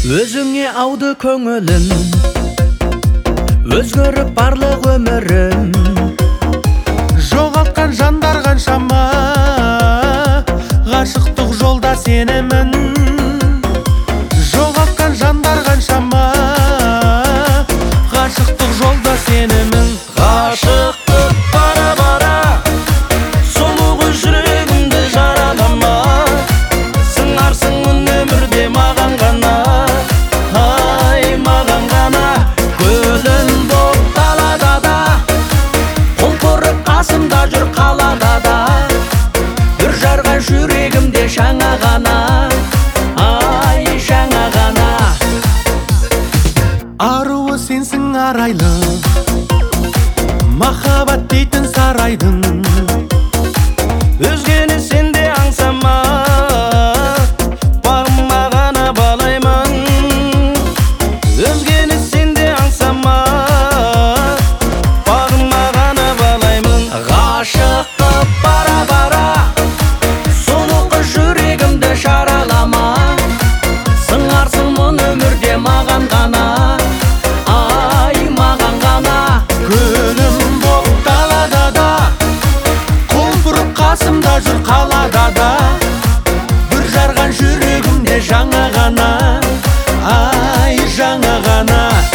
Өзіңе ауды көңілім, өзгеріп барлық өмірім. Жоғалтқан жандар қаншама, ғашықтық жолда сенемін. Жоғалтқан жандар қаншама, ғашықтық жолда сенемін. Ғашықтық бара-бара, сұлуғы жүрегімді жаралама. Сыңарсың өмірде маған ғана, ай маған ғана. Гүлім боп далада да, құлпырып қасымда жүр қалада да. Бүр жарған жүрегімде жаңа ғана, ай жаңа ғана. Аруы сенсің арайлы, махаббат дейтін сарайдың. Өзгені сенде аңсама, бағыма ғана балаймын. Өзгені сенде аңсама, бағыма ғана балаймын. Ғашықтық бара-бара, сұлуғы жүрегімді жаралама. Сыңарсың мұн өмірде маған ғана, ай маған ғана. Гүлім боп далада да, құлпырып қасымда жүр қалада да. Бүр жарған жүрегімде жаңа ғана, ай жаңа ғана.